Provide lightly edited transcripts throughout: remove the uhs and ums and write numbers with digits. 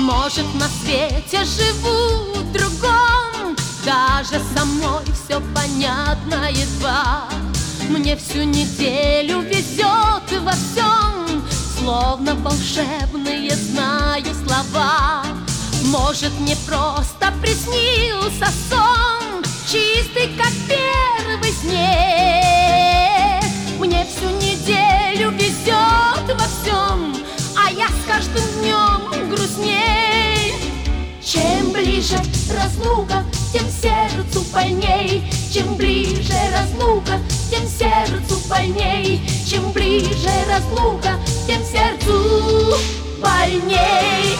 Может, на свете живу в другом, даже самой все понятно едва. Мне всю неделю везет во всем, словно волшебные знаю слова. Может, мне просто приснился сон, чистый, как первый снег. Мне всю неделю везет во всем, а я с каждым днем грустней. Чем ближе разлука, тем сердцу больней. Чем ближе разлука, тем сердцу больней. Чем ближе разлука, тем сердцу больней.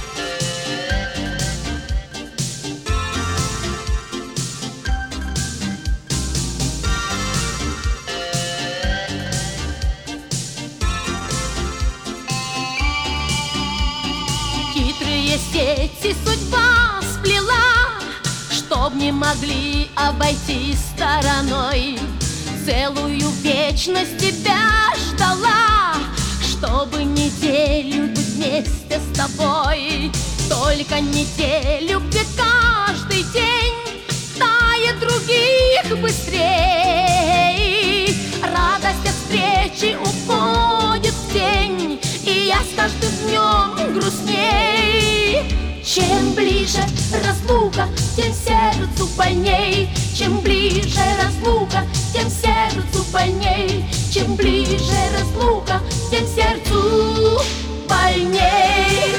Хитрые сети судьба сплела, чтоб не могли обойти стороной. Целую вечность тебя ждала, чтобы неделю быть вместе с тобой. Только неделю, где каждый день тает других быстрей. Радость от встречи уходит в тень, и я с каждым днем грустней. Чем ближе разлука, тем сердцу больней. Чем ближе разлука, тем сердцу больней. Чем ближе разлука, тем сердцу больней.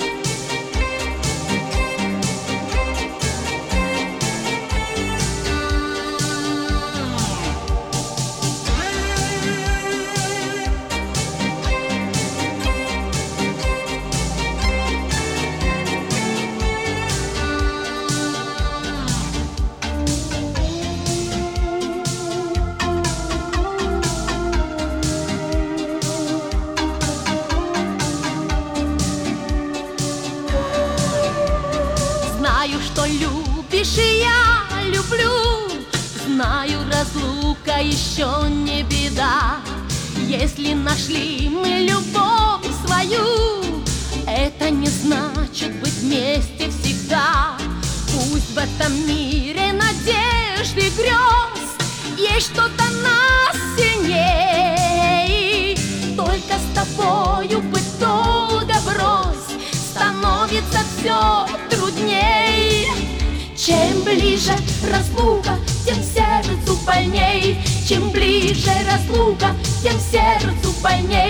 Знаю, что любишь, и я люблю. Знаю, разлука еще не беда. Если нашли мы любовь свою, это не значит быть вместе всегда. Пусть в этом мире надежд и грез есть что-то нас сильней. Только с тобою быть долго врозь становится все трудней. Чем ближе разлука, тем сердцу больней. Чем ближе разлука, тем сердцу больней.